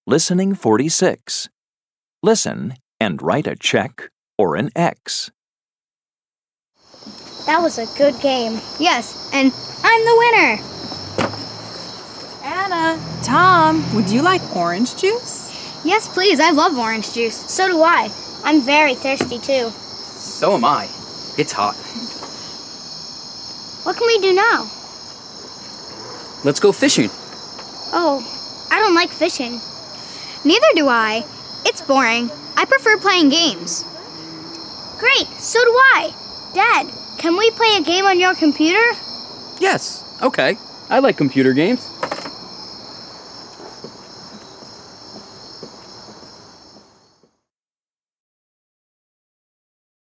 Listening 46. Listen and write a check or an X. That was a good game. Yes, and I'm the winner. Anna, Tom, would you like orange juice? Yes, please. I love orange juice. So do I. I'm very thirsty, too. So am I. It's hot. What can we do now? Let's go fishing. Oh, I don't like fishing. Neither do I. It's boring. I prefer playing games. Great, so do I. Dad, can we play a game on your computer? Yes, okay. I like computer games.